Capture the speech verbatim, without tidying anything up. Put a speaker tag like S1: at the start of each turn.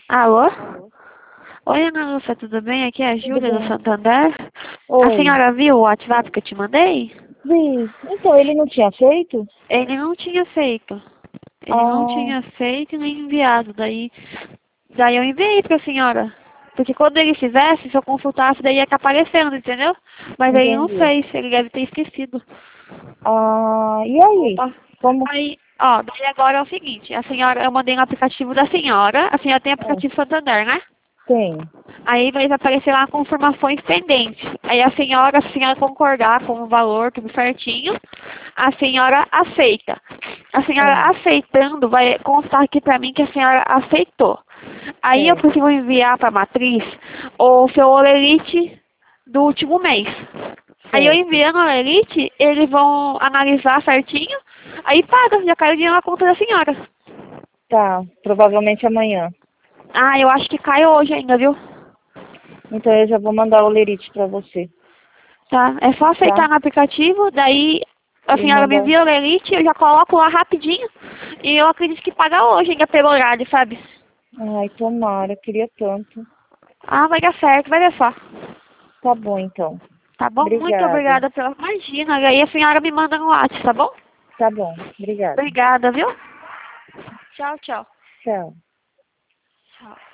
S1: Alô? Oi, Ana Lúcia, tudo bem? Aqui é a
S2: Tudo
S1: Júlia do
S2: bem.
S1: Santander. A
S2: Oi.
S1: senhora viu o WhatsApp que eu te mandei?
S2: Vi. Então, ele não tinha feito?
S1: Ele não tinha feito. Ele não
S2: Ah,
S1: tinha feito nem enviado. Daí, daí eu enviei pra senhora. Porque quando ele fizesse, se eu consultasse, daí ia estar aparecendo, entendeu? Mas ele não
S2: entendi.
S1: fez, ele deve ter esquecido.
S2: Ah, e aí?
S1: Opa.
S2: Como?
S1: Aí, ó, daí agora é o seguinte, a senhora, eu mandei no aplicativo da senhora, a senhora tem
S2: Ah,
S1: aplicativo Santander, né?
S2: tem.
S1: Aí vai aparecer lá confirmações pendentes. Aí a senhora, se a senhora concordar com o valor, tudo certinho, a senhora aceita. A senhora
S2: Ah,
S1: aceitando, vai constar aqui pra mim que a senhora aceitou. Aí eu
S2: certo.
S1: preciso enviar pra matriz o seu olerite do último mês. Aí eu
S2: Certo.
S1: enviando o olerite, eles vão analisar certinho, aí paga, já cai o dinheiro na conta da senhora.
S2: Tá. Provavelmente amanhã.
S1: Ah, eu acho que cai hoje ainda, viu?
S2: Então, eu já vou mandar o lerite pra você.
S1: Tá? É só aceitar
S2: Tá?
S1: no aplicativo, daí a
S2: E
S1: senhora me
S2: manda.
S1: envia o Elite, eu já coloco lá rapidinho e eu acredito que paga hoje ainda pelo horário, sabe?
S2: Ai, tomara. Queria tanto.
S1: Ah, vai dar certo, vai dar só.
S2: Tá bom, então.
S1: Tá bom? Muito
S2: Obrigada.
S1: obrigada pela... Imagina, e aí a senhora me manda no WhatsApp, tá bom?
S2: Tá bom. Obrigada.
S1: Obrigada, viu? Tchau, tchau.
S2: Tchau.
S1: Tchau.